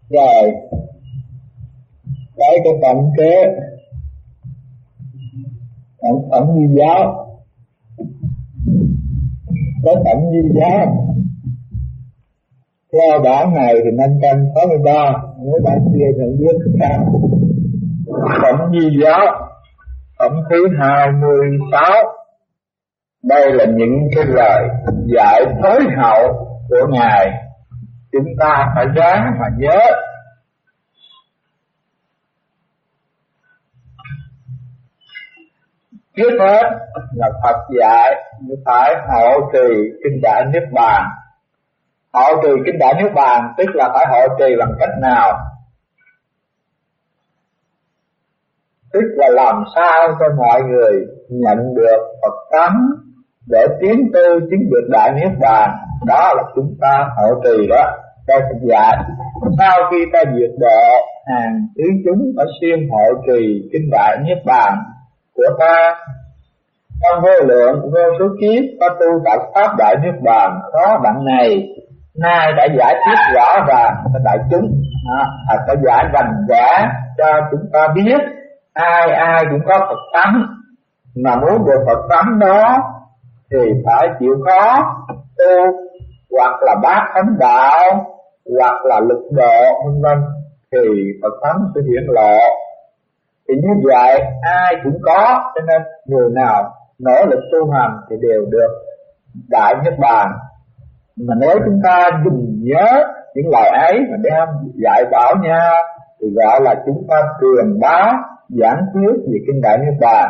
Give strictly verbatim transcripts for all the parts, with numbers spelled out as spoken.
Rồi tới cái phẩm kế phẩm phẩm Di giáo. Cái phẩm Di giáo theo bản này thì năm trăm sáu mươi ba, nếu bạn kia nhận biết sao. Phẩm Di giáo phẩm thứ hai mươi sáu. Đây là những cái lời dạy tối hậu của Ngài, chúng ta phải ráng mà nhớ. Trước hết là Phật dạy phải hộ trì kinh Đại Niết Bàn. Hộ trì kinh Đại Niết Bàn tức là phải hộ trì bằng cách nào? Tức là làm sao cho mọi người nhận được Phật tánh để tiến tư chứng được Đại Niết Bàn. Đó là chúng ta hộ trì đó. Đây Phật dạy sau khi ta diệt độ hàng tứ chúng phải siêng hộ trì kinh Đại Niết Bàn của ta. Trong vô lượng vô số kiếp có tu tập pháp Đại Niết Bàn khó đặng này, nay đã giải thích rõ ràng cho đại chúng, à, đã giải rành rẽ cho chúng ta biết ai ai cũng có Phật tánh, mà muốn được Phật tánh đó thì phải chịu khó tu, hoặc là bát thánh đạo, hoặc là lực độ vân vân, thì Phật tánh sẽ hiển lộ. Thì như vậy ai cũng có, cho nên người nào nỗ lực tu hành thì đều được Đại Niết Bàn. Mà nếu chúng ta dùng nhớ những lời ấy mà đem dạy bảo nhau thì gọi là chúng ta truyền bá giảng thuyết về kinh Đại Niết Bàn.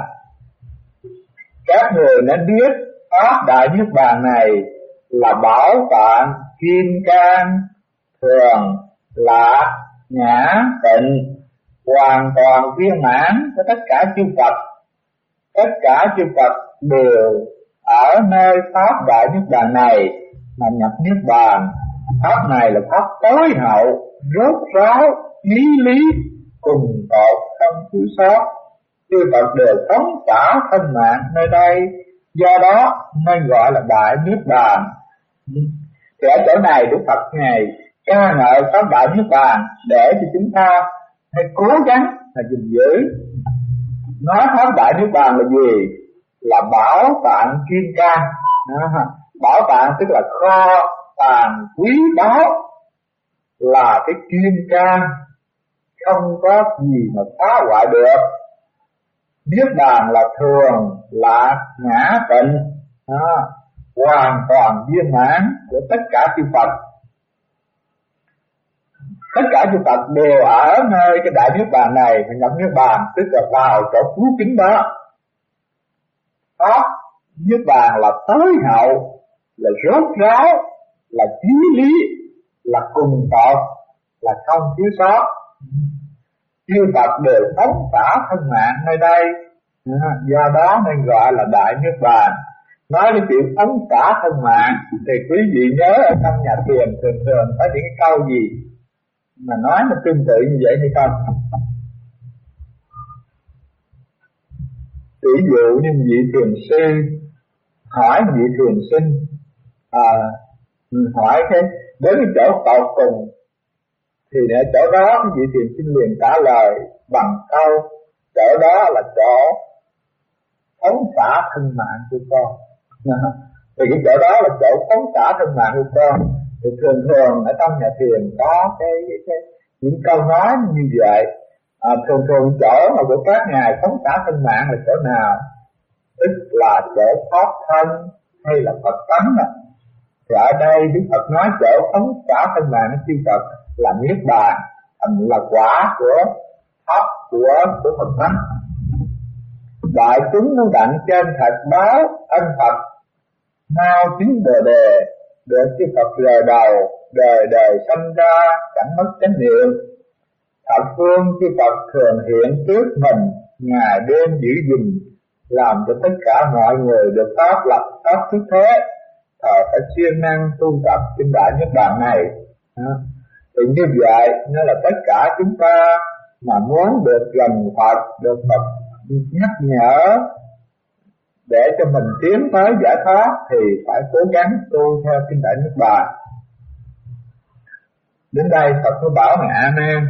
Các người nên biết pháp Đại Niết Bàn này là bảo tạng kim cang, thường lạ nhã tịnh, hoàn toàn viên mãn với tất cả chư Phật. Tất cả chư Phật đều ở nơi pháp Đại Niết Bàn này mà nhập Niết Bàn. Pháp này là pháp tối hậu, rốt ráo, lý lý, cùng tột không thiếu sót. Chư Phật đều phóng xả thân mạng nơi đây, do đó nên gọi là Đại Niết Bàn. Thì ở chỗ này Đức Phật Ngài ca ngợi pháp Đại Niết Bàn để cho chúng ta hãy cố gắng là gìn giữ. Nói pháp Đại Niết Bàn là gì? Là bảo tạng kim cang. Bảo tạng tức là kho tàng quý báu, là cái kim cang không có gì mà phá hoại được. Niết Bàn là thường lạ ngã tịnh, à, hoàn toàn viên mãn của tất cả chư Phật. Tất cả chư Phật đều ở nơi cái Đại Niết Bàn này mà nhập Niết Bàn, tức là vào chỗ cứu kính đó. Pháp Niết Bàn là tối hậu, là rốt ráo, là chí lý, là cùng tột, là không thiếu sót. Chư Phật đều phóng xả thân mạng nơi đây, do đó nên gọi là Đại Niết Bàn. Nói đến chuyện phóng xả thân mạng thì quý vị nhớ ở trong nhà thiền thường thường có những cái câu gì mà nói nó tương tự như vậy hay không? Ví dụ như vị thiền sư hỏi vị thiền sinh, à, hỏi cái đến cái chỗ tột cùng, thì ở chỗ đó vị thiền sinh liền trả lời bằng câu chỗ đó là chỗ phóng xả thân mạng của con. Thì cái chỗ đó là chỗ phóng xả thân mạng của con. Thì thường thường ở trong nhà thiền có cái, cái, cái những câu nói như vậy. À, thường thường chỗ mà của các ngài phóng xả thân mạng là chỗ nào? Tức là chỗ thoát thân hay là Phật tánh à. Thì ở đây Đức Phật nói chỗ phóng xả thân mạng của chư Phật là Niết Bàn, là quả của pháp của của Phật tánh. Đại chúng nó đặng trên thật báo ân Phật, mau chứng đời đề, được chư Phật rời đầu, đời đời sanh ra chẳng mất chánh niệm. Thập phương chư Phật thường hiện trước mình, ngày đêm giữ gìn, làm cho tất cả mọi người được pháp lập pháp thức thế. Thờ phải siêng năng tu tập kinh Đại Niết Bàn này. Thì như vậy nên là tất cả chúng ta mà muốn được gần Phật, được Phật nhắc nhở để cho mình tiến tới giải thoát thì phải cố gắng tu theo kinh Đại Niết Bàn. Đến đây Phật mới bảo ngài A Nan,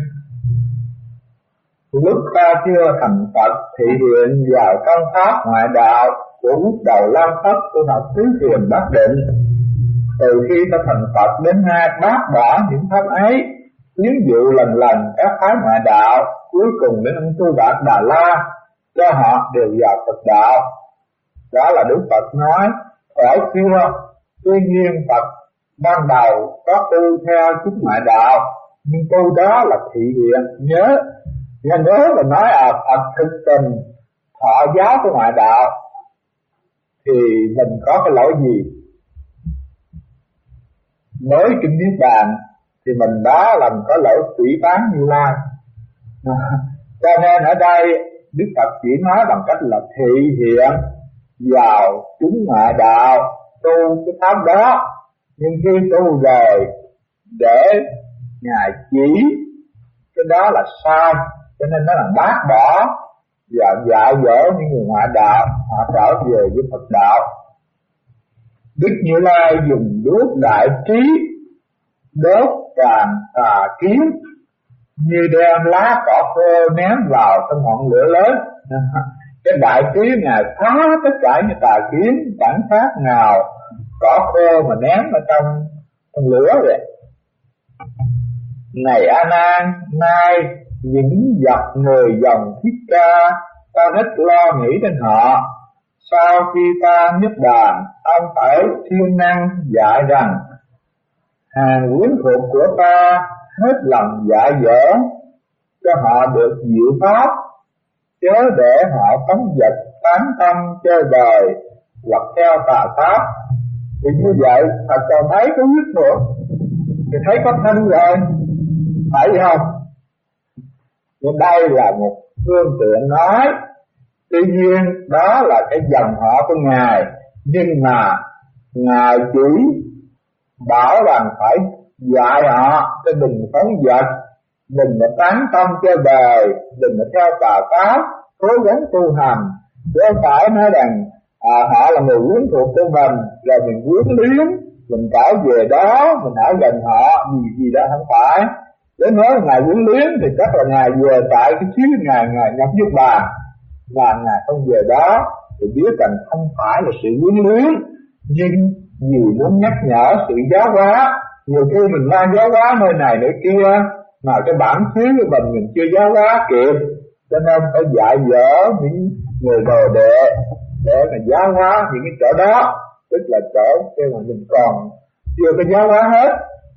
lúc ta chưa thành Phật thị hiện vào công pháp ngoại đạo của quốc đầu Lam Thất của học tứ thiền Bát Định. Từ khi ta thành Phật đến nay bác bỏ những pháp ấy, tiến dụ lần lần các phái ngoại đạo, cuối cùng đến ông Tu Đạt Đà La, cho họ đều vào Phật đạo. Đó là Đức Phật nói, ở xưa, tuy nhiên Phật ban đầu có tu theo chút ngoại đạo, nhưng tu đó là thị hiện. Nhớ, nhớ là nói à Phật thực tình thọ giáo của ngoại đạo, thì mình có cái lỗi gì? Mới kinh Niết Bàn thì mình đó làm có lỗi phỉ báng Như Lai. Cho nên ở đây Đức Phật chỉ nói bằng cách là thị hiện vào chúng ngoại đạo tu cái pháp đó, nhưng khi tu rồi để Ngài chỉ cái đó là sai, cho nên nó là bác bỏ và dạy dỗ những người ngoại đạo họ trở về với Phật đạo. Đức Như Lai dùng đuốc đại trí đốt tràn tà kiến, như đem lá cỏ khô ném vào trong ngọn lửa lớn. Cái đại trí Ngài phá tất cả những tà kiến, chẳng khác nào cỏ khô mà ném ở trong, trong lửa vậy. Này A Nan, nay những dọc người dòng Thích Ca, ta rất lo nghĩ đến họ. Sau khi ta niết bàn, ông phải siêng năng dạy rằng hàng quyến thuộc của ta hết lòng dạy dỗ, cho họ được diệu pháp, chớ để họ phóng dật tán tâm chơi bời hoặc theo tà pháp. Thì như vậy Phật còn thấy có huyết thuộc thì thấy có thân rồi, phải không? Nhưng đây là một phương tiện nói. Tuy nhiên đó là cái dòng họ của Ngài, nhưng mà Ngài chỉ bảo rằng phải dạy họ cho đừng phóng dật, đừng có tán tâm chơi bời, đừng có theo tà pháp, cố gắng tu hành. Chứ không phải nói rằng à, họ là người quyến thuộc của mình, rồi mình quyến luyến, mình trở về đó, mình ở gần họ, gì gì đó không phải. Để nói Ngài quyến luyến thì chắc là Ngài về tại cái xứ Ngài, Ngài nhập Niết Bàn, và Ngài không về đó, thì biết rằng không phải là sự quyến luyến, nhưng vì muốn nhắc nhở sự giáo hóa. Nhiều khi mình mang giáo hóa nơi này nơi kia, mà cái bản xứ của mình mình chưa giáo hóa kịp, cho nên phải dạy dỗ những người đồ đệ để mà giáo hóa những cái chỗ đó, tức là chỗ kia mà mình còn chưa có giáo hóa hết.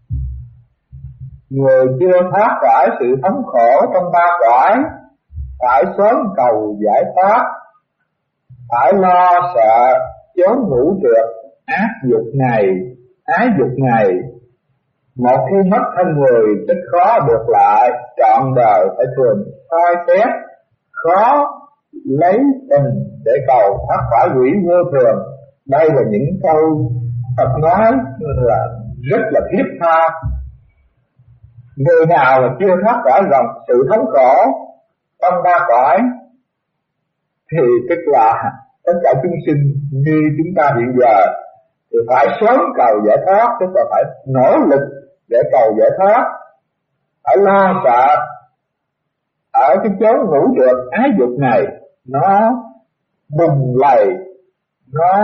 Người chưa thoát khỏi sự thống khổ trong ba cõi, phải sớm cầu giải thoát, phải lo sợ chốn ngũ trượt ác dục này, ái dục này. Một khi mất thân người rất khó được lại, trọn đời phải thường soi xét, khó lấy tình để cầu thoát khỏi quỷ vô thường. Đây là những câu Phật nói là rất là thiết tha. Người nào mà chưa thoát khỏi dòng sự thống khổ trong ba cõi thì tức là tất cả chúng sinh như chúng ta hiện giờ thì phải sớm cầu giải thoát, tức là phải nỗ lực để cầu giải thoát, phải lo sợ ở cái chốn ngũ trượt ái dục này nó bùng lầy, nó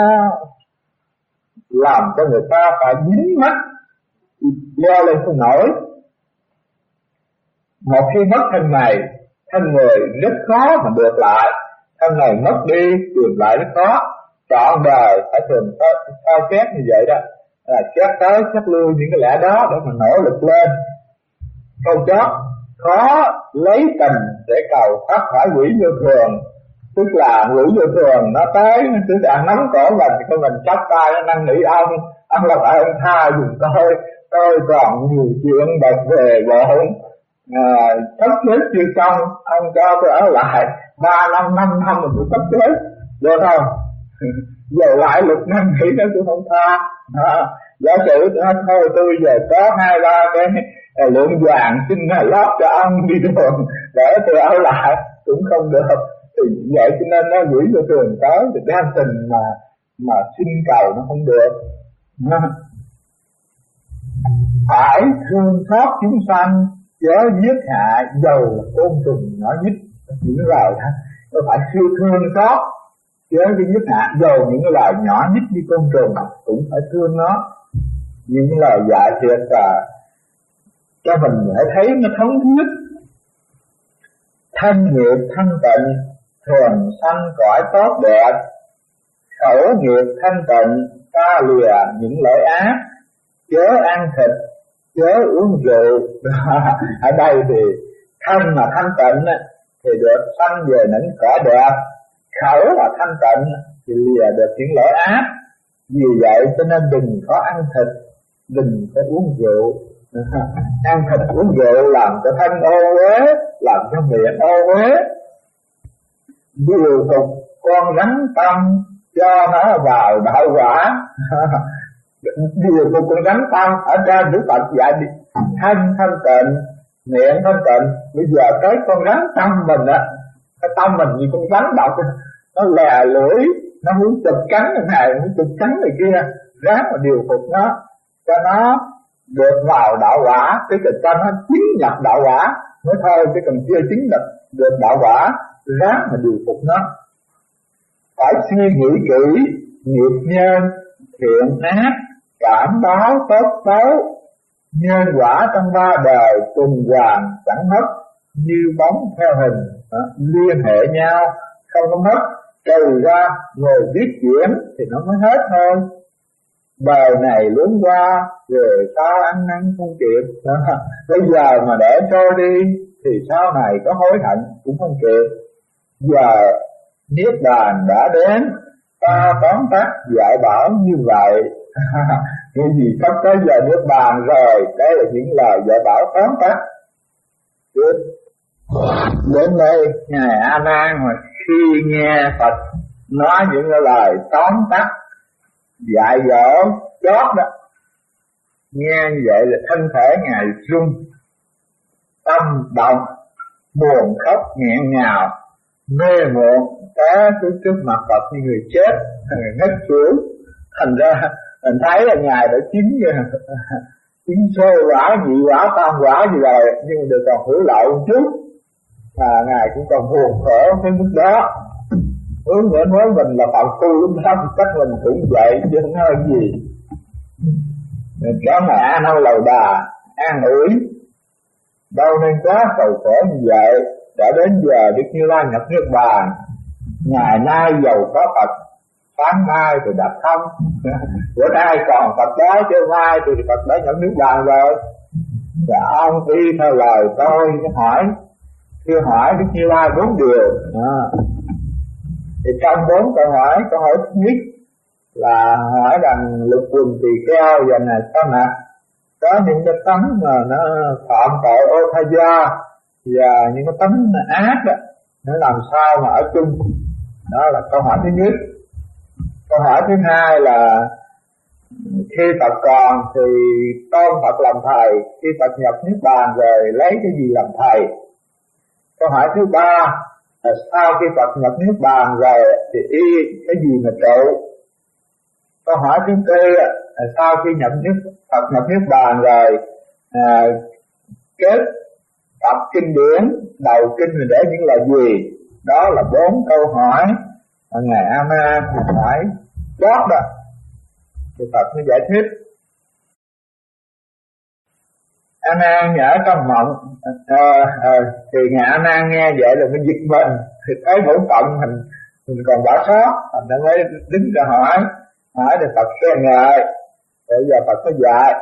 làm cho người ta phải dính mắt leo lên không nổi. Một khi mất thân này, thân người rất khó mà được lại. Thân này mất đi, tìm lại rất khó. Trọn đời phải thường soi xét như vậy đó, là xét tới xét lui những cái lẽ đó để mà nỗ lực lên. Câu chót, khó lấy tình để cầu thoát khỏi quỷ vô thường, tức là quỷ vô thường nó tới, nó cứ đang nắm cổ mình thì mình chắp tay nó năn nỉ ông, ông là phải ông tha dùm tôi, tôi còn nhiều chuyện đợt về bộn, à, sắp xếp chưa xong, ông cho tôi ở lại ba năm năm năm mình cũng sắp xếp, được không? Giờ lại lục năm nghĩ nó cũng không tha. À, giả sử nó thôi tôi giờ có hai ba cái lượng vàng xin lót cho ông đi đường để tôi ở lại cũng không được. Thì vậy cho nên nó gửi vô thường tới thì đa tình mà mà xin cầu nó không được. phải thương xót chúng sanh, chớ giết hại dầu là côn trùng nhỏ nhất. Những lời đó tôi phải siêu thương xót, chớ cái giết hại dầu những cái loài nhỏ nhất như côn trùng cũng phải thương nó. Những lời dạy thiệt là cho mình phải thấy nó thống nhất. Thân nghiệp thanh tịnh thường sanh cõi tốt đẹp, khẩu nghiệp thanh tịnh ta lìa những lỗi ác, chớ ăn thịt chớ uống rượu. Ở đây thì thân mà thanh tịnh thì được sanh về những cõi đẹp, khẩu là thanh tịnh thì lìa được những lỗi ác. Vì vậy cho nên đừng có ăn thịt, đừng có uống rượu. Ăn thịt uống rượu làm cho thân ô uế, làm cho miệng ô uế. Điều phục con rắn tâm cho nó vào đạo quả. Điều phục con rắn tâm ở trên Đức Phật dạy đi, thân thanh tịnh, miệng thanh tịnh. Bây giờ tới con rắn tâm mình á, cái tâm mình như con rắn độc, nó lè lưỡi, nó muốn chụp cắn cái này, muốn chụp cắn người kia, ráng mà điều phục nó cho nó được vào đạo quả, cái cần cho nó chứng nhập đạo quả mới thôi, cái cần chưa chứng nhập được đạo quả, ráng mà điều phục nó. Phải suy nghĩ kỹ nghiệp nhân, thiện ác, cảm báo tốt xấu, nhân quả trong ba đời tuần hoàn chẳng mất, như bóng theo hình, liên hệ nhau không có mất. Trừ ra ngồi viết chuyển thì nó mới hết thôi. Đời này lướn qua rồi sao ăn năn không kịp. Bây giờ mà để trôi đi thì sau này có hối hận cũng không kịp. Giờ niết bàn đã đến, ta tóm tắt dạy bảo như vậy. Cái gì sắp tới giờ niết bàn rồi, đây là những lời dạy bảo tóm tắt. Đến đây ngài A Nan mà khi nghe Phật nói những cái lời tóm tắt dạy dỗ chót đó, nghe như vậy là thân thể ngài rung, tâm động, buồn khóc nghẹn ngào, mê muộn, té xuống trước mặt Phật như người chết, người ngất xuống. Thành ra mình thấy là ngài đã chín chín sơ quả, nhị quả, tam quả gì rồi, nhưng mà được còn hữu lậu một chút, mà ngài cũng còn buồn khổ cái mức đó. Hướng dẫn với mình là phạm phu lúc đó, chắc mình cũng vậy chứ không nói gì. Có mẹ nâu lầu đà an ủi, đâu nên quá sầu khổ như vậy. Đã đến giờ Đức Như Lai nhập niết bàn, ngày nay giàu có Phật, sáng mai thì đặt không. Bữa nay còn Phật đó chứ mai thì Phật đã nhập niết bàn rồi. Và ông đi theo lời tôi hỏi, khi hỏi Đức Như Lai bốn điều. À, thì trong bốn câu hỏi, câu hỏi thứ nhất là hỏi rằng lục quần tỳ kheo và này sa mạc có những cái tánh mà nó phạm tội ô tha gia và những cái tánh ác đó, nó làm sao mà ở chung. Đó là câu hỏi thứ nhất. Câu hỏi thứ hai là khi Phật còn thì tôn Phật làm thầy, khi Phật nhập niết bàn rồi lấy cái gì làm thầy. Câu hỏi thứ ba là sau khi Phật nhập niết bàn rồi thì y cái gì mà trụ. Câu hỏi thứ tư là sau khi nhập niết Phật nhập niết bàn rồi à, kết tập kinh điển, đầu kinh mình để những là gì. Đó là bốn câu hỏi mà ngài A Nan hỏi chót đó thì Phật mới giải thích. A Nan ở trong mộng à, à, thì ngài A Nan nghe vậy là mới giật mình, thì thấy bổn phận mình mình còn bỏ sót, mình đã mới đứng ra hỏi hỏi thì Phật khen ngợi. Bây giờ Phật mới dạy,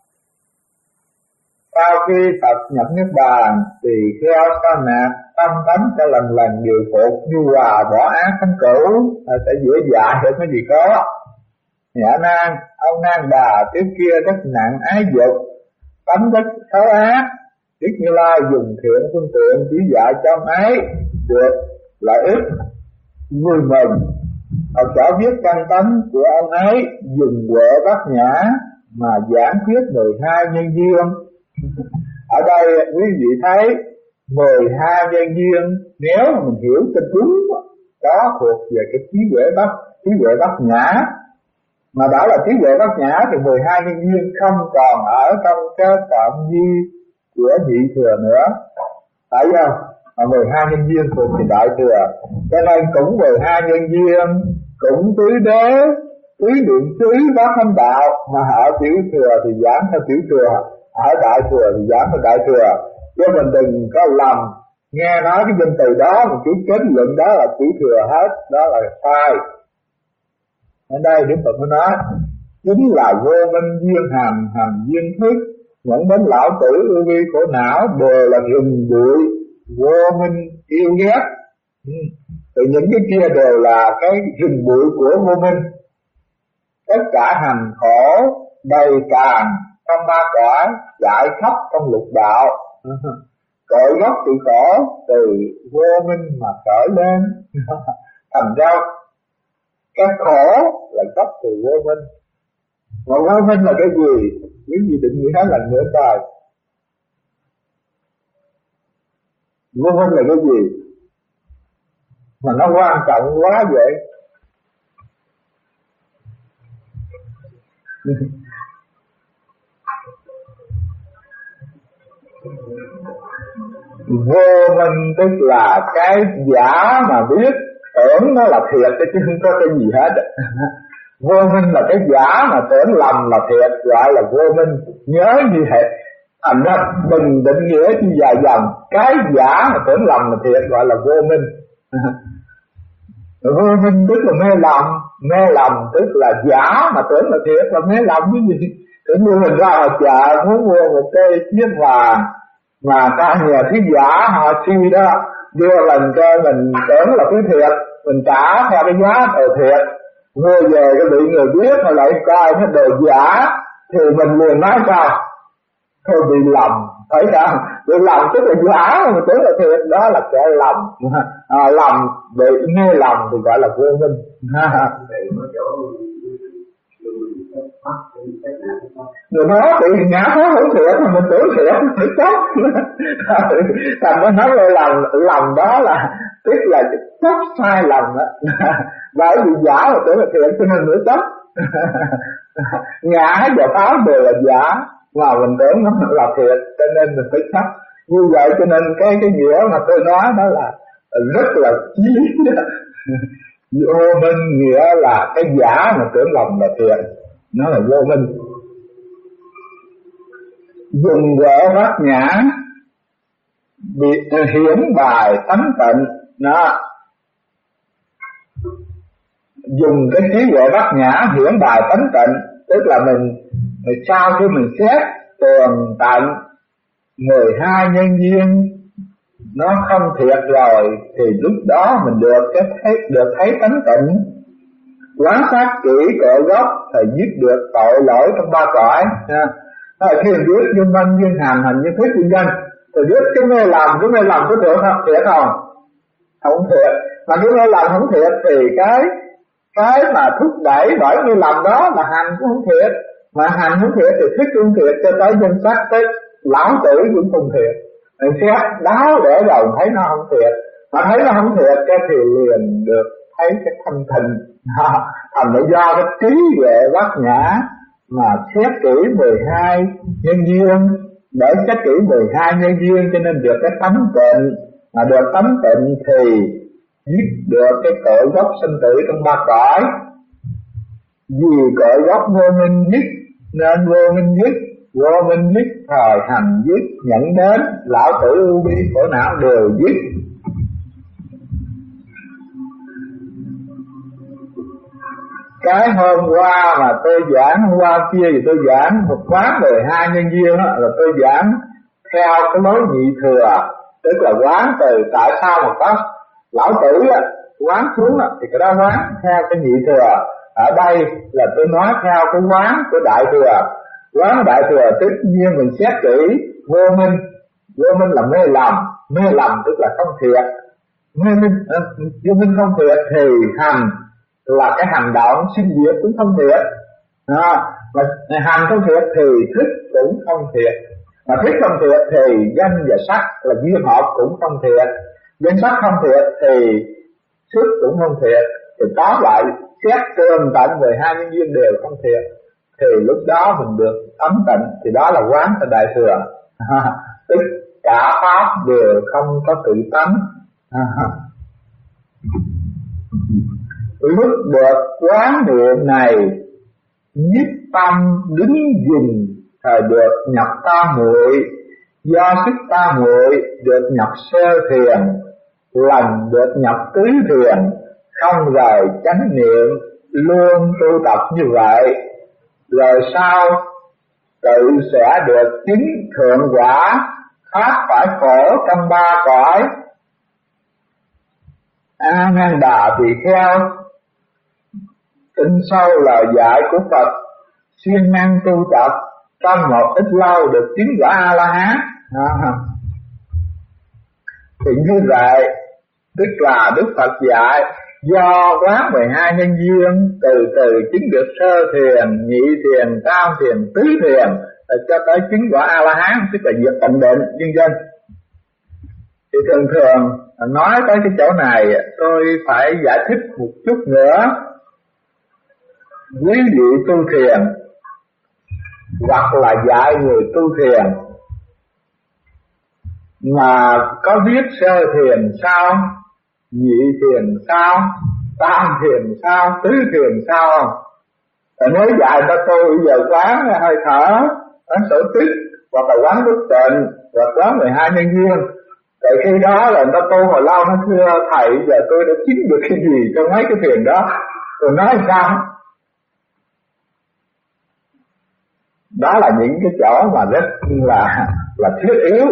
sau khi Phật nhập niết bàn thì kheo sa mạc tâm tánh sẽ lần lần điều phục, như hòa bỏ ác thánh cửu, sẽ dễ dạy được cái gì có. Nhã Nan, ông Nan Đà trước kia rất nặng ái dục, tánh rất xấu ác. Đức Như Lai dùng thiện phương tiện chỉ dạy cho ông ấy được lợi ích vui mừng. Phật giáo viết căn tánh của ông ấy dùng huệ bát nhã mà giảng thuyết mười hai nhân duyên. Ở đây quý vị thấy mười hai nhân duyên, nếu mà mình hiểu cho đúng đó thuộc về cái trí huệ bát trí huệ bát nhã. Mà đã là trí huệ bát nhã thì mười hai nhân duyên không còn ở trong cái phạm vi của nhị thừa nữa, phải không? Mà mười hai nhân duyên thuộc thì đại thừa, cho nên cũng mười hai nhân duyên, cũng tứ đế, tứ niệm xứ, bát thánh đạo, mà ở tiểu thừa thì giảng theo tiểu thừa, ở đại thừa thì giảng theo đại thừa, chứ mình đừng có lầm nghe nói cái danh từ đó mà cứ kết luận đó là tiểu thừa hết, đó là sai. Ở đây Đức Phật mới nói chính là vô minh duyên hành, hành duyên thức, dẫn đến lão tử ưu vi khổ não đều là rừng bụi vô minh yêu ghét. Thì những cái kia đều là cái rừng bụi của vô minh. Tất cả hành khổ đầy tràn trong ba cõi, chạy khắp trong lục đạo. Cội gốc từ khổ từ vô minh mà khởi lên. Thành ra cái khổ là gốc từ vô minh. Mà vô minh là cái gì? Những gì định nghĩa là nữa trời. Vô minh là cái gì mà nó quan trọng quá vậy? Vô minh tức là cái giả mà biết tưởng nó là thiệt chứ không có cái gì hết. Vô minh là cái giả mà tưởng lầm là thiệt, gọi là vô minh. Nhớ như vậy. Thành ra đừng định nghĩa chứ dài dòng. Cái giả mà tưởng lầm là thiệt gọi là vô minh. Vô minh tức là mê lầm. Mê lầm tức là giả mà tưởng là thiệt, là mê lầm cái gì? Tưởng như mình ra ở chợ muốn mua một cây chiếc vàng mà ta nhà thứ giả họ suy đó đưa lần cho mình tưởng là thứ thiệt, mình trả theo cái giá đồ thiệt, mua về cái bị người biết mà lại coi cái đồ giả thì mình liền nói sao? Thôi bị lầm, thấy sao? Bị lầm tức là giả mà mình tưởng là thiệt, đó là kẻ lầm. À, lầm, bị nghe lầm thì gọi là vô minh. Người nói bị ngã pháp không thiệt mà mình tưởng thiệt phải chấp. Thành nó nói là lầm, lầm đó là tức là chấp sai lầm đó. Bởi vì giả mà tưởng là thiệt cho nên nữa chấp. Ngã và pháp đều là giả mà mình tưởng nó là thiệt cho nên mình phải chấp. Như vậy cho nên cái cái nghĩa mà tôi nói đó là rất là chí lý. Vô minh nghĩa là cái giả mà tưởng lầm là thiệt, nó là vô minh. Dùng huệ bát nhã bị hiển bài tánh tịnh, nó dùng cái trí huệ bát nhã hiển bài tánh tịnh, tức là mình, mình sau khi mình xét tường tận mười hai nhân duyên nó không thiệt rồi thì lúc đó mình được cái thấy được thấy tánh tịnh, quán sát kỹ cội gốc thì giết được tội lỗi trong ba cõi. Rồi khi mình biết duyên văn duyên hành hành duyên thức duyên danh thì biết cái mê làm cái mê làm có thiệt không? Thiệt không? Không thiệt. Mà cái mê làm không thiệt thì cái cái mà thúc đẩy bởi mê làm đó là hành cũng không thiệt, mà hành không thiệt thì thức cũng thiệt, cho tới danh sắc tới lão tử cũng không thiệt. Mình xét đáo để rồi thấy nó không thiệt, mà thấy nó không thiệt cái thì liền được thấy cái thanh thịnh. Thành là do cái trí huệ bát nhã mà xét kỹ mười hai nhân duyên, để xét kỹ mười hai nhân duyên cho nên được cái tánh tịnh, mà được tánh tịnh thì giết được cái cội gốc sinh tử trong ba cõi. Vì cội gốc vô minh nhất nên vô minh nhất, vô minh nhất thời hành giết, nhận đến lão tử ưu bi khổ não đều giết. Cái hôm qua mà tôi giảng, hôm qua kia thì tôi giảng một quán mười hai nhân duyên đó, là tôi giảng theo cái lối nhị thừa, tức là quán từ tại sao mà có lão tử á, quán xuống á, thì cái đó quán theo cái nhị thừa. Ở đây là tôi nói theo cái quán của đại thừa. Quán đại thừa tất nhiên mình xét kỹ vô minh. Vô minh là mê lầm, mê lầm tức là không thiệt. Mê minh, vô minh không thiệt thì hành là cái hành động sinh diệt cũng không thiệt. À, mà hành không thiệt thì thức cũng không thiệt. Mà thức không thiệt thì danh và sắc là duyên hợp cũng không thiệt. Danh sắc không thiệt thì thức cũng không thiệt. thì tóm lại xét tường tận mười hai nhân duyên đều không thiện, thì lúc đó mình được ấm tịnh, thì đó là quán tại đại thừa. Tất cả pháp đều không có tự tánh. Lúc được quán niệm này, nhất tâm đứng dừng, thời được nhập tam muội, do sức tam muội được nhập sơ thiền, lần được nhập tứ thiền, không rời chánh niệm, luôn tu tập như vậy, rồi sau tự sẽ được chứng thượng quả, thoát khỏi khổ trong ba cõi. A Nan Đà tỳ kheo, tin sâu lời dạy của Phật, siêng năng tu tập, trong một ít lâu được chứng quả A La Hán. À, thì như vậy tức là Đức Phật dạy do quán mười hai nhân duyên, từ từ chứng được sơ thiền, nhị thiền, tam thiền, tứ thiền, là cho tới chứng quả A La Hán, tức là diệt tịnh định nhân dân. Thì thường thường nói tới cái chỗ này tôi phải giải thích một chút nữa. Quý vị tu thiền hoặc là dạy người tu thiền mà có biết sơ thiền sao, nhị thiền sao, tam thiền sao, tứ thiền sao không? Và nếu dạy ta tu bây giờ quán hơi thở, quán sở tích, hoặc là quán bất tịnh, hoặc quán mười hai nhân duyên, tại khi đó là ta tu hồi lâu, nó thưa thầy giờ tôi đã chứng được cái gì trong mấy cái thiền đó, tôi nói sao? Đó là những cái chỗ mà rất là là thiết yếu.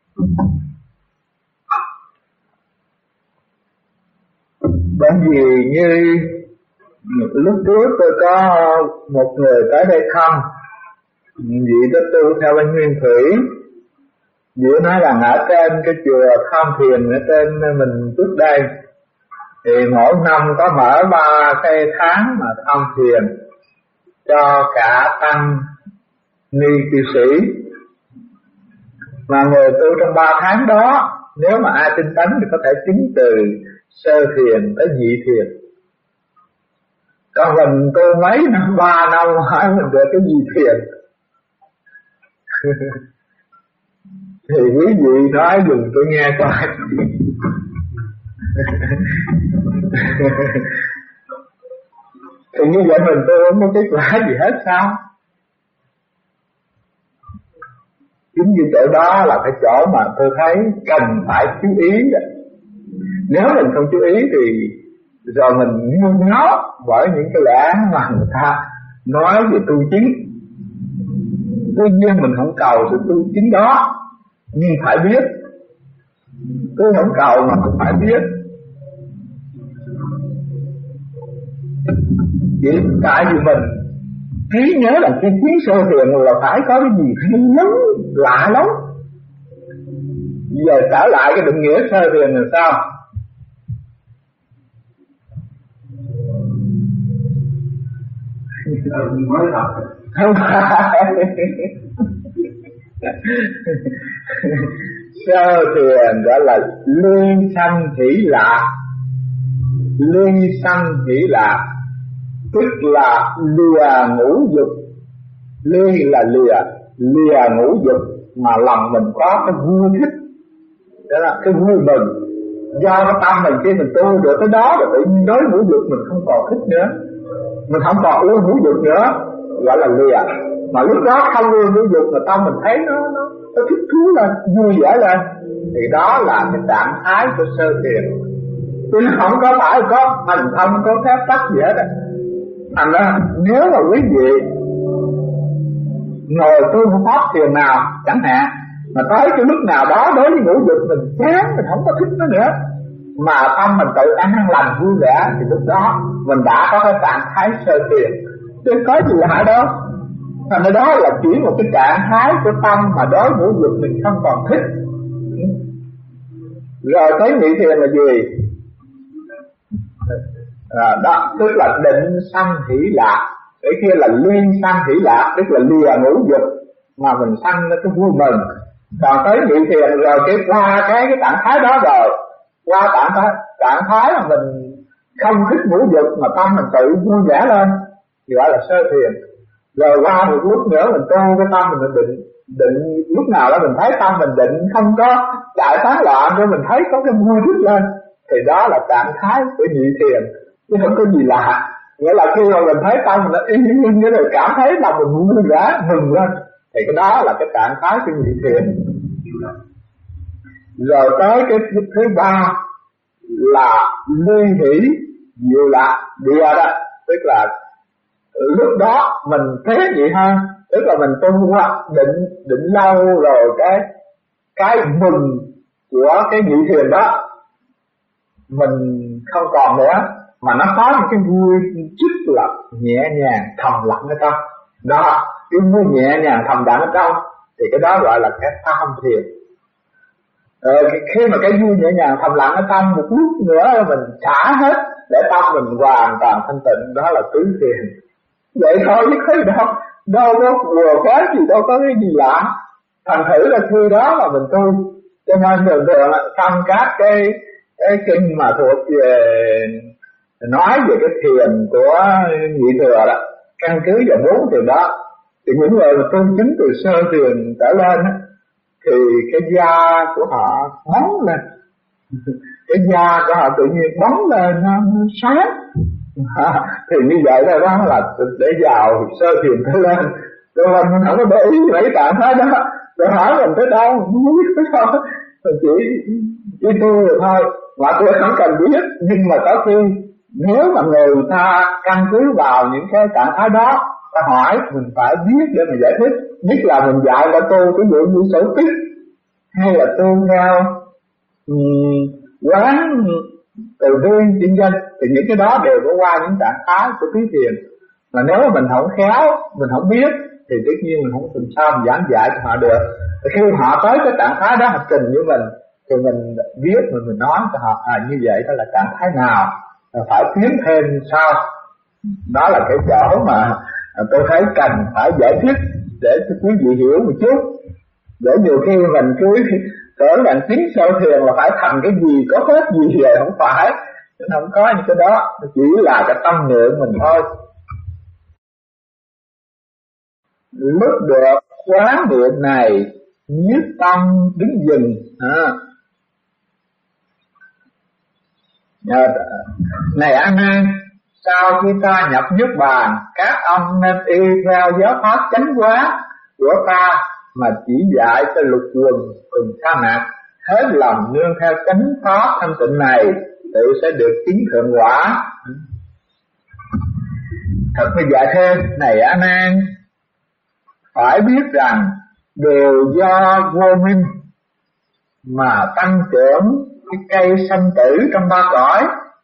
Bởi vì như lúc trước tôi có một người tới đây thăm, vị đó tu theo bên Nguyên Thủy, vị nói rằng ở trên cái chùa Tham Thiền ở trên mình trước đây, thì mỗi năm có mở ba cái tháng mà tham thiền cho cả tăng ni cư sĩ, mà người tu trong ba tháng đó, nếu mà ai tinh tấn thì có thể chứng từ sơ thiền tới nhị thiền. Còn mình tu mấy năm, ba năm hỏi mình được cái gì thiền? Thì quý vị nói dùm tôi nghe coi. Thì như vậy mình tu không có kết quả gì hết sao? Chính như chỗ đó là cái chỗ mà tôi thấy cần phải chú ý. Nếu mình không chú ý thì rồi mình ngu ngốc bởi những cái lẽ mà người ta nói về tu chứng. Tuy nhiên mình không cầu sự tu chứng đó, nhưng phải biết. Tôi không cầu mà cũng phải biết. Chỉ tại vì mình trí nhớ là cái chuyến sơ thiền là phải có cái gì hay lắm, lạ lắm. Giờ trở lại cái định nghĩa sơ thiền là sao? Không phải. Sơ thiền gọi là ly sanh hỷ lạc. Ly sanh hỷ lạc tức là lìa ngũ dục. Ly là lìa, lìa ngũ dục mà lòng mình có cái vui thích, đó là cái vui mừng. Do cái tâm mình khi mình tu được cái đó rồi tự nhiên đối ngũ dục mình không còn thích nữa, mình không còn ưa ngũ dục nữa, gọi là lìa. Mà lúc đó không ưa ngũ dục mà tâm mình thấy nó nó, nó thích thú lên, vui vẻ lên, thì đó là cái trạng thái của sơ thiền. Chứ không có phải có hành thông, có phép tắc gì hết. Thành ra nếu mà quý vị ngồi tu pháp thiền nào chẳng hạn, mà tới cái lúc nào đó đối với ngũ dục mình chán, mình không có thích nó nữa, mà tâm mình tự an lành vui vẻ, thì lúc đó mình đã có cái trạng thái sơ thiền, chứ có gì lạ đâu. Thành ra đó là chỉ một cái trạng thái của tâm mà đối ngũ dục mình không còn thích. Rồi tới nhị thiền là gì? À, đó tức là định sanh hỷ lạc. Cái kia là liên sanh hỷ lạc, tức là lìa ngũ dục mà mình sanh cái vui mừng. Còn tới nhị thiền rồi cái qua cái cái trạng thái đó rồi, qua trạng thái trạng thái là mình không thích ngũ dục mà tâm mình tự vui vẻ lên thì gọi là sơ thiền. Rồi qua một lúc nữa mình tu cái tâm mình định, định lúc nào đó mình thấy tâm mình định không có chạy tán loạn, rồi mình thấy có cái vui thích lên thì đó là trạng thái của nhị thiền, chứ không có gì lạ. Nghĩa là khi mà mình thấy tâm mình nó yên yên như rồi cảm thấy là mình vui vẻ mừng lên thì cái đó là cái trạng thái của nhị thiền. Rồi tới cái thứ ba là ly hỷ diệu lạc địa đó, tức là lúc đó mình thế vậy ha, tức là mình tu qua định định lâu rồi cái cái mừng của cái nhị thiền đó mình không còn nữa, mà nó có một cái vui rất là nhẹ nhàng thầm lặng ở trong đó, cái vui nhẹ nhàng thầm lặng ở trong thì cái đó gọi là cái tham thiền. Ờ, khi mà cái vui nhẹ nhàng thầm lặng ở trong một lúc nữa mình xả hết để tâm mình hoàn toàn thanh tịnh, đó là tứ thiền. Vậy thôi chứ có gì đâu, đâu có vừa quá gì, đâu có cái gì lạ. Thành thử là khi đó mà mình tu, cho nên thường thường là trong các cái cái kinh mà thuộc về nói về cái thiền của nhị thừa đó, căn cứ vào bốn thiền đó, thì những người mà tu chính từ sơ thiền trở lên á, thì cái da của họ bóng lên, cái da của họ tự nhiên bóng lên nó sáng. À, thì như vậy đó, đó là để vào sơ thiền trở lên. Rồi mình không có để ý mấy bạn nói đó, rồi hỏi mình tới đâu mình không biết tới đâu, mình chỉ đi tu rồi thôi, mà tôi không cần biết. Nhưng mà có khi nếu mà người ta căn cứ vào những cái trạng thái đó, ta hỏi mình phải biết để mình giải thích. Biết là mình dạy đã tu ví dụ như sở tích hay là tu theo um, quán từ viên chuyên danh, thì những cái đó đều có qua những trạng thái của tứ thiền. Mà nếu mà mình không khéo, mình không biết thì tất nhiên mình không làm sao mình giảng dạy cho họ được. Thì khi họ tới cái trạng thái đó, họ trình với mình thì mình biết, mình mình nói cho họ à, như vậy đó là trạng thái nào, phải tiến thêm sao. Đó là cái chỗ mà tôi thấy cần phải giải thích để cho quý vị hiểu một chút. Để nhiều khi mình cứ tưởng rằng tiếng sơ thiền là phải thành cái gì có hết gì vậy, không phải, không có những cái đó, chỉ là cái tâm niệm mình thôi. Lúc được quán niệm này, nhất tâm đứng dừng. À. Này A Nan, sau khi ta nhập niết bàn, các ông nên y theo giáo pháp chánh quán của ta mà chỉ dạy cho lục quần cùng sa mạc, hết lòng nương theo chánh pháp thanh tịnh này, tự sẽ được chứng thượng quả. Thật mới dạy thêm, này A Nan, phải biết rằng đều do vô minh mà tăng trưởng cái cây sanh tử trong ba cõi,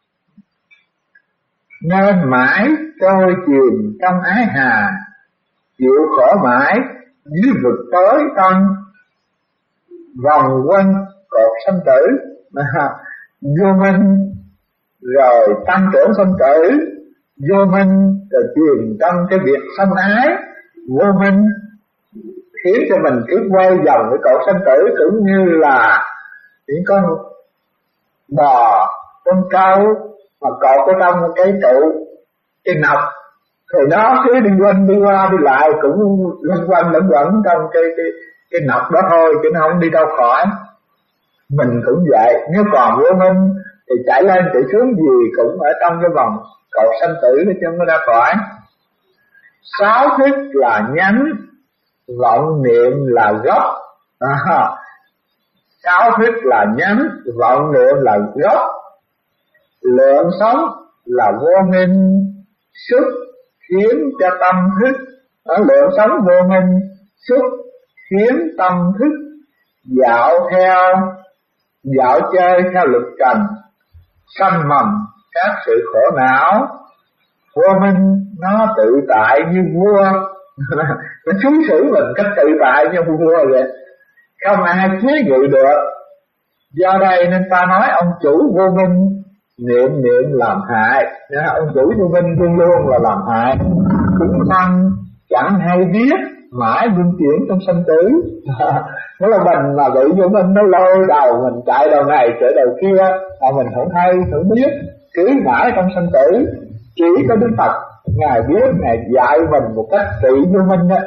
nên mãi trôi chìm trong ái hà, chịu khổ mãi dưới vực tối tăng, vòng quanh cột sanh tử. Vô minh rồi tăng trưởng sanh tử, vô minh rồi chìm trong cái việc sanh ái, vô minh khiến cho mình cứ quay vòng cái cột sanh tử, cũng như là những con bò, con trâu mà cột ở trong cái trụ, cái nọc, thì nó cứ đi quanh đi qua đi lại, cũng lăn quanh lẫn quẩn trong cái cái cái nọc đó thôi, chứ nó không đi đâu khỏi. Mình cũng vậy, nếu còn vô minh thì chạy lên chạy xuống gì cũng ở trong cái vòng cột sanh tử chứ không có ra khỏi. Sáu thức là nhánh, vọng niệm là gốc. À, sáu thức là nhánh, vọng niệm là gốc. Lượng sống là vô minh xuất khiến cho tâm thức, ở lượng sống vô minh xuất khiến tâm thức dạo theo dạo chơi theo lực trần, sanh mầm các sự khổ não. Vô minh nó tự tại như vua, nó xứng xử mình cách tự tại như vua vậy, không ai chế ngự được. Do đây nên ta nói ông chủ vô minh niệm niệm làm hại. Ông chủ vô minh luôn luôn là làm hại, chúng sanh chẳng hay biết, mãi luân chuyển trong sanh tử. Nó là mình mà bị vô minh nó lôi đầu mình chạy đầu này chạy đầu kia mà mình không hay không biết, cứ mãi trong sanh tử. Chỉ có Đức Phật Ngài biết, Ngài dạy mình một cách trị vô minh đó.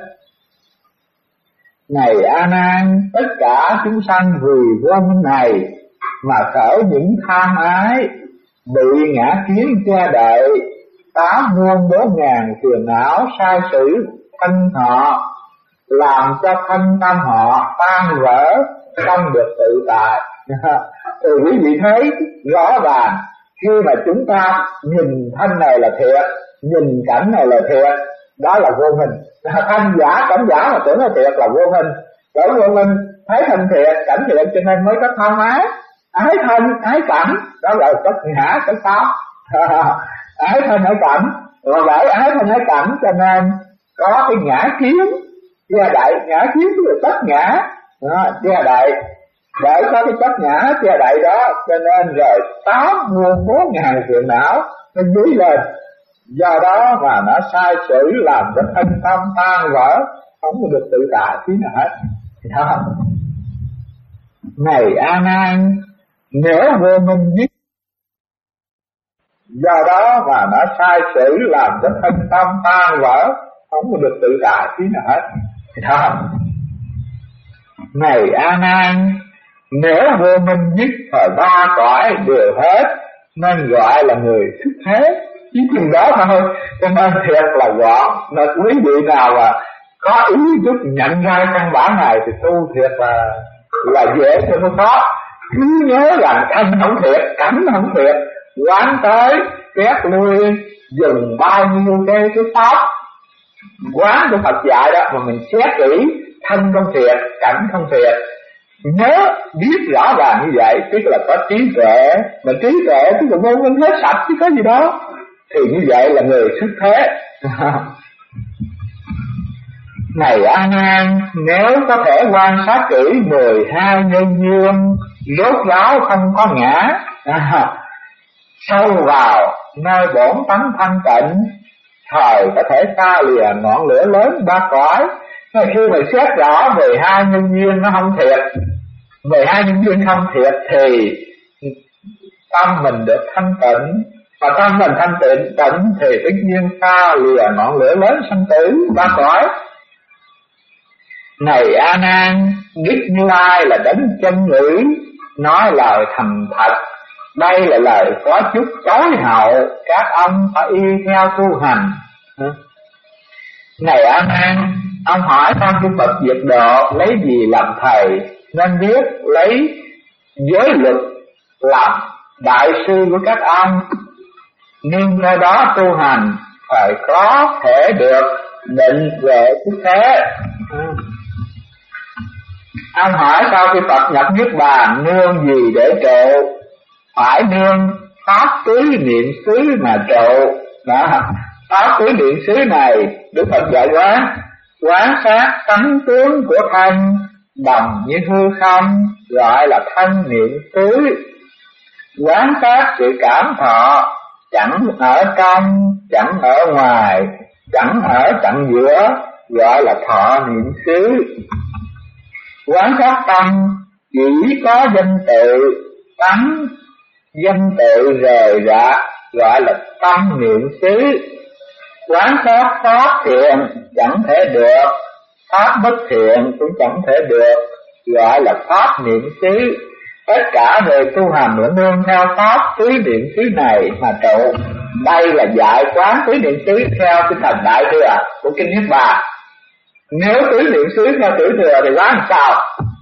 Này A Nan, tất cả chúng sanh vì vô minh này mà khởi những tham ái, bị ngã kiến che đậy, tám muôn bốn ngàn phiền não sai sử thân họ, làm cho thân tâm họ tan vỡ, không được tự tại. Thì quý vị thấy rõ ràng, khi mà chúng ta nhìn thân này là thiệt, nhìn cảnh này là thiệt, đó là vô minh. Thân giả, cảnh giả mà tưởng là thiệt là vô minh. Bởi vô minh thấy thân thiệt, cảnh thiệt cho nên mới có tham ái. Ái thân, ái cảnh, đó là tất ngã, cái pháp. Ái thân, ái cảnh, và bởi ái thân, ái cảnh cho nên có cái ngã kiến che đậy. Ngã kiến tức là tất ngã che đậy. Bởi có cái chất ngã che đậy đó cho nên rồi tám muôn bốn ngàn phiền não nó dấy lên. Do đó mà nó sai sử làm cho thân tâm tan vỡ, không được tự tại tí nào hết. Đó. Này A Nan, nếu vô minh nhất, do đó mà nó sai sử làm cho thân tâm tan vỡ, không được tự tại tí nào hết. Đó. Này A Nan, nếu vô minh nhất thời ba cõi đều hết, nên gọi là người xuất thế. Chỉ chừng đó thôi, cho nên thiệt là gọn. Nên quý vị nào mà có ý chút nhận ra căn bản này thì tu thiệt là là dễ cho nó khó. Cứ nhớ rằng thân không thiệt, cảnh không thiệt, quán tới két lui dừng bao nhiêu cái cái pháp quán của Phật dạy đó mà mình xét kỹ, thân không thiệt, cảnh không thiệt. Nhớ biết rõ ràng như vậy tức là có trí tuệ, mà trí tuệ tức là vô minh hết sạch chứ có gì đó, thì như vậy là người xuất thế. Này A Nan, nếu có thể quan sát kỹ mười hai nhân duyên rốt ráo không có ngã, à, sâu vào nơi bổn tánh thanh tịnh, thời có thể xa lìa ngọn lửa lớn ba cõi. Khi mà xét rõ mười hai nhân duyên nó không thiệt, mười hai nhân duyên không thiệt thì tâm mình được thanh tịnh, và tâm mình thanh tịnh tịnh thì tất nhiên xa lìa ngọn lửa lớn sanh tử ba cõi. Này A Nan, Đức Như Lai là đấng chân ngữ, nói lời thành thật. Đây là lời có chút tối hậu, các ông phải y theo tu hành. Này A Nan, ông hỏi con chư Phật diệt độ lấy gì làm thầy, nên biết lấy giới luật làm đại sư của các ông, nhưng theo đó tu hành phải có thể được định về xuất thế. Ông hỏi sau khi Phật nhập Niết Bàn nương gì để trụ, phải nương pháp tứ niệm xứ mà trụ. Đó, pháp tứ niệm xứ này Đức Phật dạy quán, quán sát tánh tướng của thân đồng như hư không, gọi là thân niệm xứ. Quán sát sự cảm thọ chẳng ở trong, chẳng ở ngoài, chẳng ở tận giữa, gọi là thọ niệm xứ. Quán sát tâm chỉ có danh tự tánh, danh tự rời rạc, gọi là tâm niệm xứ. Quán sát pháp thiện chẳng thể được, pháp bất thiện cũng chẳng thể được, gọi là pháp niệm xứ. Tất cả người tu hành là nương theo pháp tứ niệm xứ này mà trụ. Đây là dạy quán tứ niệm xứ theo tinh thần đại thừa của kinh Niết Bàn. Nếu tứ niệm xứ theo tiểu thừa thì quán làm sao?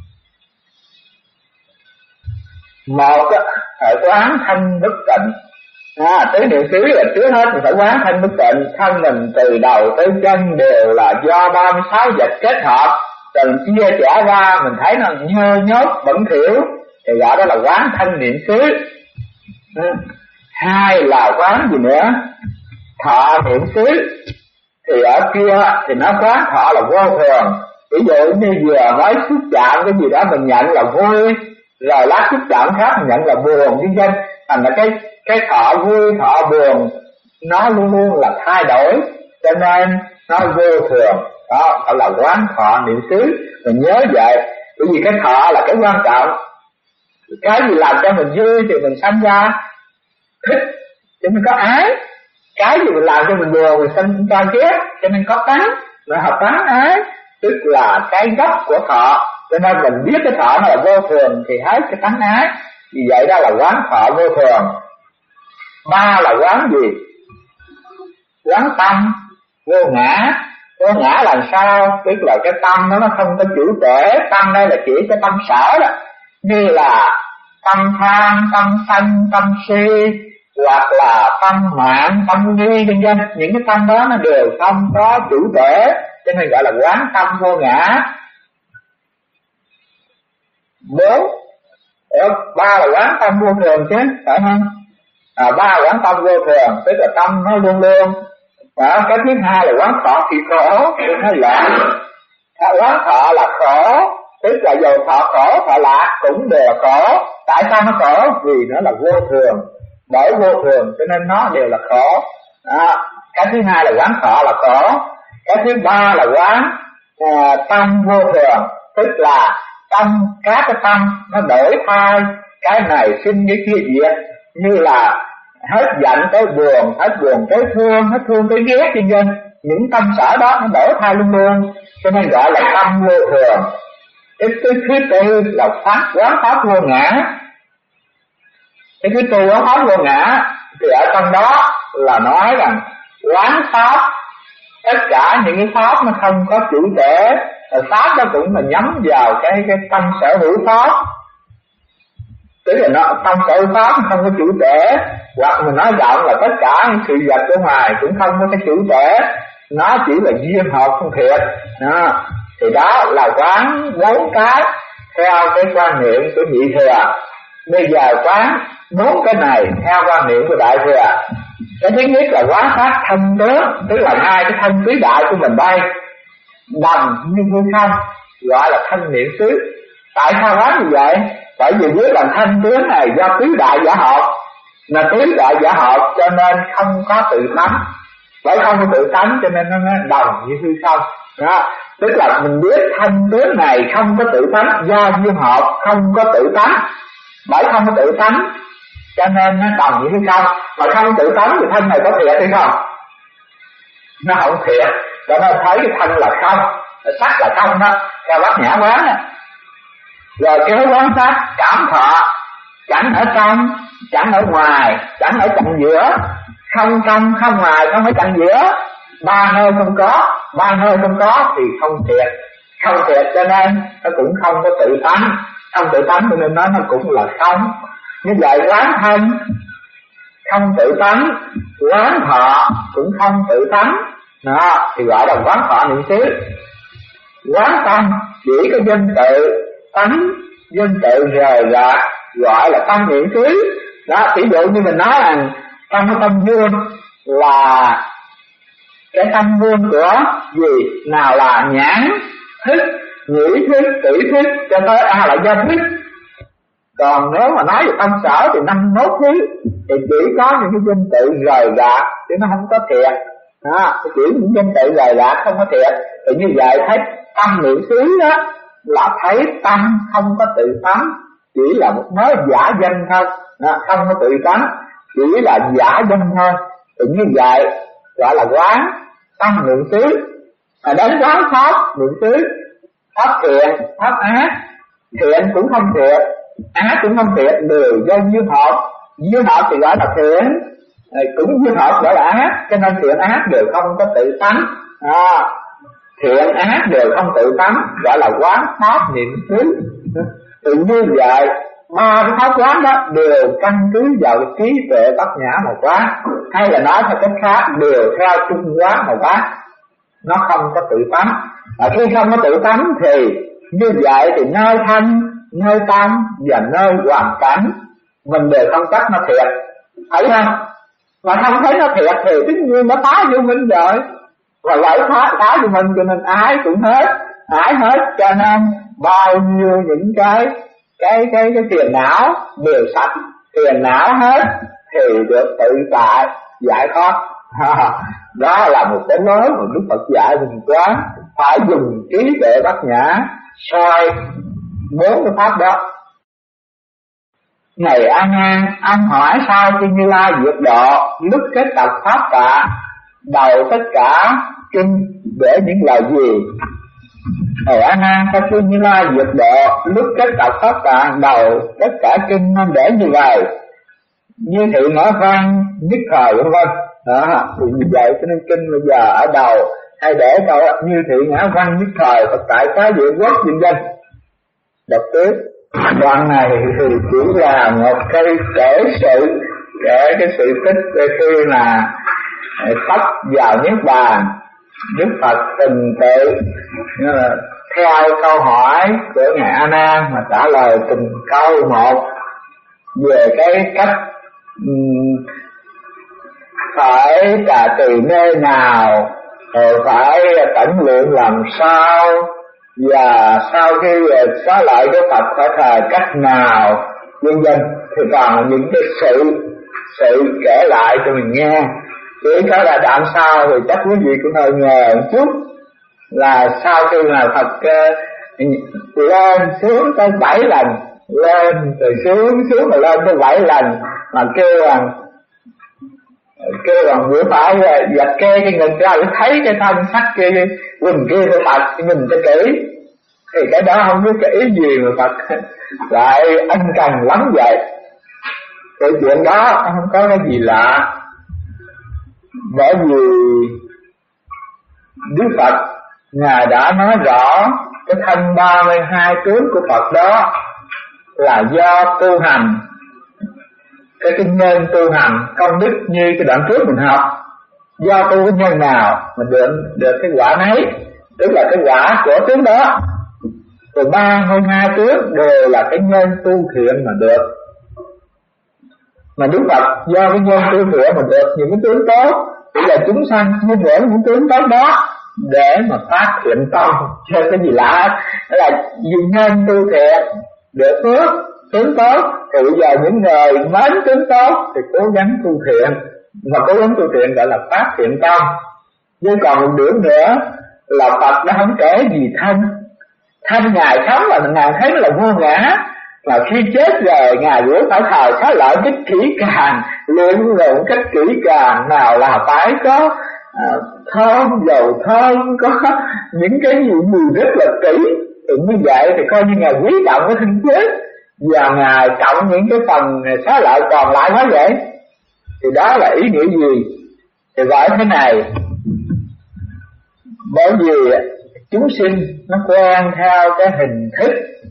Một phải quán thân bất tịnh. À, tứ niệm xứ là trước hết mình phải quán thân bất tịnh. Thân mình từ đầu tới chân đều là do ba mươi sáu vật kết hợp, từng chia sẻ ra mình thấy nó nhơ nhớt bẩn thỉu thì gọi đó là quán thân niệm xứ. À, hai là quán gì nữa? Thọ niệm xứ. Thì ở kia thì nó quán thọ là vô thường. Ví dụ như vừa mới xúc chạm cái gì đó mình nhận là vui, rồi lát xúc chạm khác mình nhận là buồn, vân vân. Thành là cái cái thọ vui thọ buồn nó luôn luôn là thay đổi, cho nên nó vô thường. Đó gọi là quán thọ niệm xứ. Mình nhớ vậy, bởi vì cái thọ là cái quan trọng. Cái gì làm cho mình vui thì mình sanh ra thích, cho nên có ái. Cái gì mình làm cho mình buồn mình sinh cho ghét, cho nên có tánh, rồi hợp tánh ái, tức là cái gốc của thọ. Cho nên mình biết cái thọ nó là vô thường thì hết cái tánh ái. Vì vậy đó là quán thọ vô thường. Ba là quán gì? Quán tâm vô ngã. Vô ngã là sao? Tức là cái tâm đó nó không có chủ thể. Tâm đây là chỉ cái tâm sở đó, như là tâm tham, tâm sân, tâm si, hoặc là tâm mạng, tâm nghi vân vân. Những cái tâm đó nó đều không có chủ thể, cho nên gọi là quán tâm vô ngã. Bốn, ba là quán tâm vô thường chứ, phải không? À, ba là quán tâm vô thường, tức là tâm nó luôn luôn. Đó, cái thứ hai là quán thọ thì khổ, nó lạc. Quán thọ là khổ, tức là dầu thọ khổ, thọ lạc cũng đều là khổ. Tại sao nó khổ? Vì nó là vô thường. Bởi vô thường cho nên nó đều là khổ. Đó, cái thứ hai là quán thọ là khổ. Cái thứ ba là quán à, tâm vô thường, tức là tâm, các cái tâm nó đổi thay, cái này sinh cái kia diệt, như là hết giận tới buồn, hết buồn tới thương, hết thương tới ghét vân vân. Những tâm sở đó nó đổi thay luôn luôn, cho nên gọi là tâm vô thường. Cái thứ tư là pháp quán pháp vô ngã. Cái thứ tư quán pháp vô ngã thì ở trong đó là nói rằng quán pháp, tất cả những cái pháp nó không có chủ thể. Pháp đó cũng là nhắm vào cái cái tâm sở hữu pháp, tức là nó tâm sở hữu pháp không có chủ thể. Hoặc mình nói rộng là tất cả những sự vật ở ngoài cũng không có cái chủ thể, nó chỉ là duyên hợp không thiệt. Đó. Thì đó là quán bốn cái theo cái quan niệm của nhị thừa. Bây giờ quán bốn cái này theo quan niệm của đại thừa. Cái thứ nhất là quán pháp thân tướng, tức là hai cái thân tứ đại của mình đây đồng như hư không, gọi là thân niệm xứ. Tại sao quán như vậy? Bởi vì biết là thân tướng này do tứ đại giả hợp, là tứ đại giả hợp cho nên không có tự tánh. Bởi không có tự tánh cho nên nó đồng như hư không. Đó, tức là mình biết thân tướng này không có tự tánh do duyên hợp, không có tự tánh. Bởi không có tự tánh cho nên nó đồng như hư không. Mà không tự tánh thì thân này có thiệt hay không? Nó không thiệt. Cho nên thấy cái thân là không, sắc là không đó, theo Bát Nhã quán đó. Rồi cái quán sát cảm thọ, chẳng ở trong, chẳng ở ngoài, chẳng ở chặng giữa, không trong, không ngoài, không ở chặng giữa. Ba nơi không có, ba nơi không có thì không thiệt. Không thiệt cho nên nó cũng không có tự tánh. Không tự tánh cho nên nó, nó cũng là không. Như vậy quán thân không tự tánh, quán thọ cũng không tự tánh, đó thì gọi là quán thọ niệm xứ. Quán tâm chỉ có danh tự tánh, danh tự rời rạc, gọi là tâm niệm xứ. Đó, ví dụ như mình nói rằng trong cái tâm vương là cái tâm vương của gì? Nào là nhãn thức, nhĩ thức, tỷ thức cho tới a là do thức. Còn nếu mà nói về tâm sở thì năm nốt thứ thì chỉ có những cái danh tự rời rạc chứ nó không có thiệt. Đó, chỉ những danh tự rời rạc không có thiệt. Thì như vậy thấy tâm niệm xứ đó là thấy tâm không có tự tánh, chỉ là một mớ giả danh thôi. Đó, không có tự tánh, chỉ là giả danh thôi. Thì như vậy gọi là quán tâm niệm xứ. Mà đến quán pháp niệm xứ, pháp thiện, pháp ác. Thiện cũng không thiện, ác cũng không thiện, đều do duyên hợp. Duyên hợp thì gọi là thiện, cũng duyên hợp gọi là ác, cho nên thiện ác đều không có tự tánh. À, thiện ác đều không tự tánh, gọi là quán pháp niệm xứ. Tự như vậy ba cái pháp quán đó đều căn cứ vào cái trí tuệ Bát Nhã mà quán, hay là nói theo cách khác đều theo trung quán mà quán. Nó không có tự tánh. À, khi không có tự tánh thì như vậy thì nơi thân, nơi tâm và nơi hoàn cảnh mình đều không chắc nó thiệt, thấy không? Mà không thấy nó thiệt thì tất nhiên nó phá vô minh rồi. Và lại phá, phá vô minh cho nên ái cũng hết, ái hết cho nên bao nhiêu những cái cái cái cái phiền não đều sạch, phiền não hết thì được tự tại giải thoát. Đó là một cái nói mà Đức Phật dạy mình quán, phải dùng trí tuệ Bát Nhã soi bốn cái pháp đó. Này A Nan, anh hỏi sao khi Như Lai vượt độ lúc kết tập pháp tạng đầu tất cả kinh để những lời gì? Này A Nan, sao khi Như Lai vượt độ lúc kết tập pháp tạng đầu tất cả kinh nên để như vậy? Như thị ngõ văn nhất thời vân vân. Đó, thì như vậy cho nên kinh bây giờ ở đầu hay để câu như thị ngã văn nhất thời Phật tại Phá Diệu Quốc vân vân. Đọc tiếp đoạn này thì chỉ là một cái kể sự, kể cái sự tích khi là sắp vào niết bàn, Đức Phật từng tự theo câu hỏi của ngài A Nan mà trả lời từng câu một về cái cách um, phải trả từ nơi nào, rồi phải tận lượng làm sao, và sau khi xá lợi của Phật phải thờ cách nào vân vân. Thì còn những cái sự sự kể lại cho mình nghe. Chỉ có là đoạn sau thì chắc quý vị cũng hơi ngờ một chút, là sau khi mà Phật uh, lên xuống tới bảy lần, lên rồi xuống xuống rồi lên tới bảy lần mà kêu rằng kêu rằng vừa phải giật kê cái ngực ra để thấy cái thân sắc kia quỳnh kia của Phật nhìn cho kỹ. Thì cái đó không biết cái ý gì mà Phật lại ân cần lắm vậy. Cái chuyện đó không có cái gì lạ, bởi vì Đức Phật Ngài đã nói rõ cái thân ba mươi hai tướng của Phật đó là do tu hành, cái cái nhân tu hành công đức như cái đoạn trước mình học, do tu cái nhân nào mình được được cái quả nấy, tức là cái quả của tướng đó. Từ ba mươi hai tướng đều là cái nhân tu thiện mà được. Mà Đức Phật do cái nhân tu thiện mà được những cái tướng tốt, thì là chúng sanh như hưởng những tướng tốt đó để mà phát thiện tâm. Chứ cái gì lạ, đó là dùng nhân tu thiện được phước tướng tốt. Thì bây giờ những người mến tướng tốt thì cố gắng tu thiện, mà cố gắng tu thiện gọi là phát thiện tâm. Nhưng còn một điểm nữa là Phật đã không kể gì thân. Thân Ngài sống là Ngài thấy là vô ngã, là khi chết rồi Ngài vẫn phải thờ xá lợi cách kỹ càng, luyện luận cách kỹ càng, nào là phải có à, thơm, dầu thơm, có những cái gì mùi rất là kỹ. Thì như vậy thì coi như Ngài quý trọng cái thân chết, và Ngài cộng những cái phần xá lợi còn lại quá vậy. Thì đó là ý nghĩa gì? Thì gọi thế này, bởi vì chúng sinh nó quen theo cái hình thức,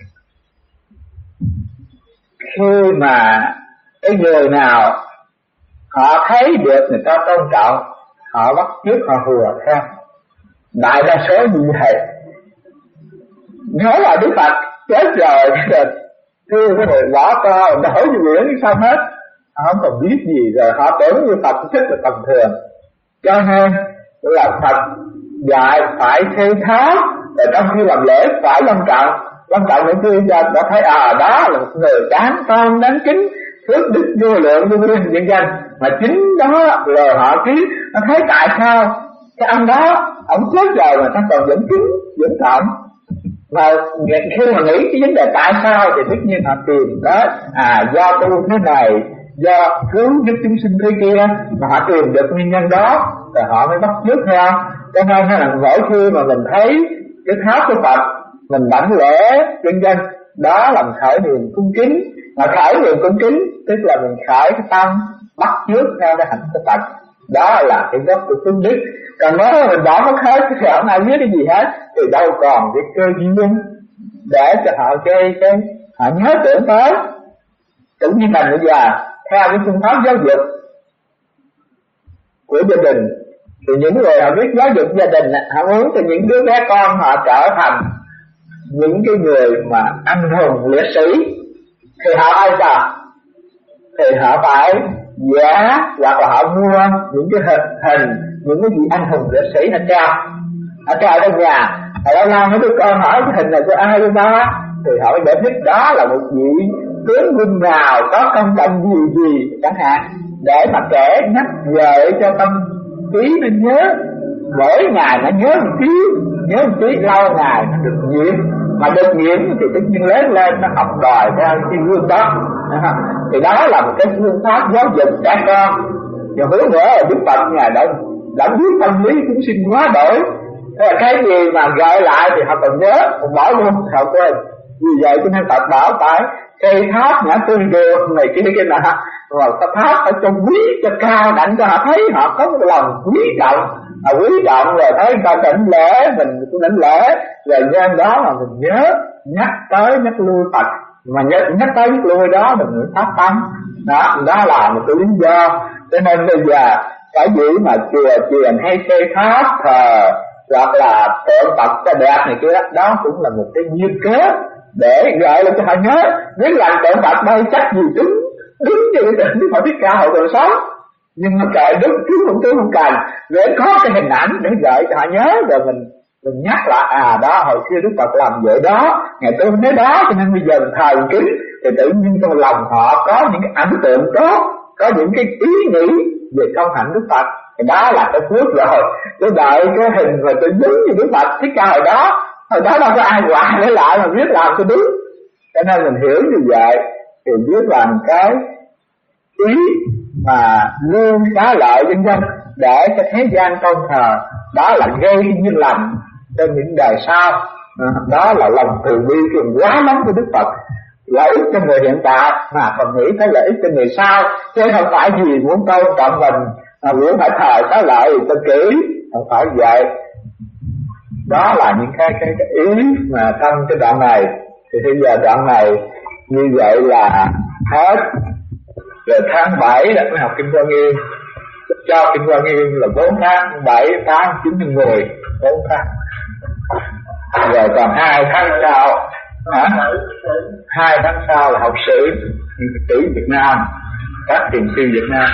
khi mà cái người nào họ thấy được người ta tôn trọng, họ bắt chước, họ hùa theo. Đại đa số như vậy. Nói là Đức Phật chết rồi rồi thưa cái người bỏ co đổi như biển xong hết, họ không còn biết gì, rồi họ tưởng như Phật rất là tầm thường. Cho nên là Phật dạy phải thi tháo, rồi trong khi làm lễ phải long trọng. Long trọng những khi đã thấy à đó là một người đáng tôn đáng kính, phước đức vô lượng vô biên nhân danh, mà chính đó là họ cứ nó thấy tại sao cái ông đó ông chết rồi mà ta còn vẫn kính vẫn trọng. Mà khi mà nghĩ cái vấn đề tại sao thì tất nhiên họ tìm đó à do tu thế này, do cứu giúp chúng sinh thế kia, mà họ tìm được nguyên nhân đó rồi họ mới bắt chước theo. Cho nên là mỗi khi mà mình thấy cái tháp của Phật mình đảnh lễ chân dân, đó là mình khởi niềm cung kính. Mà khởi niềm cung kính tức là mình khởi cái tâm bắt chước theo cái hạnh của Phật. Đó là cái gốc của phương đức. Còn nếu mình bỏ mất hết thì không ai biết cái gì hết, thì đâu còn cái cơ duyên để cho họ chơi cái họ nhớ tưởng tới. Cũng như mình bây giờ theo cái phương pháp giáo dục của gia đình, thì những người họ biết giáo dục gia đình, họ muốn cho những đứa bé con họ trở thành những cái người mà anh hùng liệt sĩ, thì họ ai sao? Thì họ phải vẽ hoặc là họ mua những cái hình, hình những cái gì anh hùng liệt sĩ họ treo, họ treo trong nhà. Họ lâu lâu mấy đứa con hỏi cái hình này của ai của ba, thì họ mới giải thích đó là một vị tướng quân nào có công trận gì gì chẳng hạn, để mà kể nhắc về cho tâm trí nên nhớ. Mỗi ngày nó nhớ một tí, nhớ một tí, lâu ngày nó được nhiều. mà được nhiễm thì tất nhiên lớn lên nó học đòi theo cái gương đó. Thì đó là một cái phương pháp giáo dục trẻ con. Và hướng nữa là Đức Phật Ngài đã đã biết tâm lý chúng sinh quá đổi. Thế là cái gì mà gợi lại thì họ còn nhớ, còn bỏ luôn họ quên. Vì vậy cho nên Phật bảo phải cây tháp ngã tư đường này kia kia nọ, rồi cái tháp ở trong quý cho cao đặng cho họ thấy họ có một lòng quý trọng, à, quý trọng rồi thấy người ta đảnh lễ mình cũng đảnh lễ, rồi nhân đó mà mình nhớ nhắc tới nhắc lui Phật, mà nhắc nhắc tới nhắc lui đó mình mới phát tâm. Đó, đó là một cái lý do. Cho nên bây giờ cái gì mà chùa chiền hay xây tháp thờ hoặc là tượng Phật cho đẹp này kia, đó cũng là một cái duyên cớ để gợi lên cho họ nhớ. Nếu làm tượng Phật đây chắc gì đứng đứng như cái Đức Phật Thích Ca hồi còn sống, nhưng mà kệ đứng trước không tướng không cần, để có cái hình ảnh để gợi cho họ nhớ, rồi mình mình nhắc lại à đó hồi xưa Đức Phật làm vậy đó, ngày tôi nói đó, cho nên bây giờ mình thờ kính thì tự nhiên trong lòng họ có những cái ấn tượng tốt, có những cái ý nghĩ về công hạnh Đức Phật. Thì đó là cái phước rồi. Tôi đợi cái hình mà tôi đứng như Đức Phật Thích Ca hồi đó, hồi đó đâu có ai hoài để lại mà biết làm tôi đúng. Cho nên mình hiểu như vậy thì biết làm cái ý mà lương xá lợi dân dân để cho thế gian tôn thờ, đó là gây duyên lành cho những đời sau. Đó là lòng từ bi trường quá lắm của Đức Phật, lợi ích cho người hiện tại mà còn nghĩ tới lợi ích cho người sau, chứ không phải gì muốn tôn trọng mình mà muốn phải thờ xá lợi cho kỹ, không phải vậy. Đó là những cái cái, cái ý mà trong cái đoạn này. Thì bây giờ đoạn này như vậy là hết. Rồi tháng bảy là mới học Kinh Hoa Nghiêm, cho Kinh Hoa Nghiêm là bốn tháng, bảy, tám, chín, mười, bốn tháng. Rồi còn hai tháng sau, hả? Hai tháng sau là học sử, sử Việt Nam, các thiền sư Việt Nam.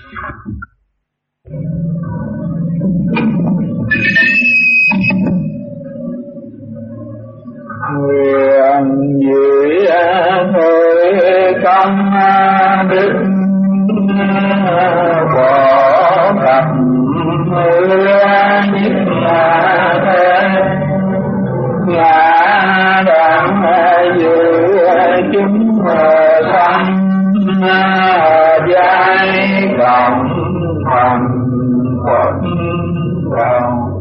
Nguyện dự thời công đức phổ Phật nhất thế, ngã đặng dự chúng sanh giai cộng thành Phật đạo.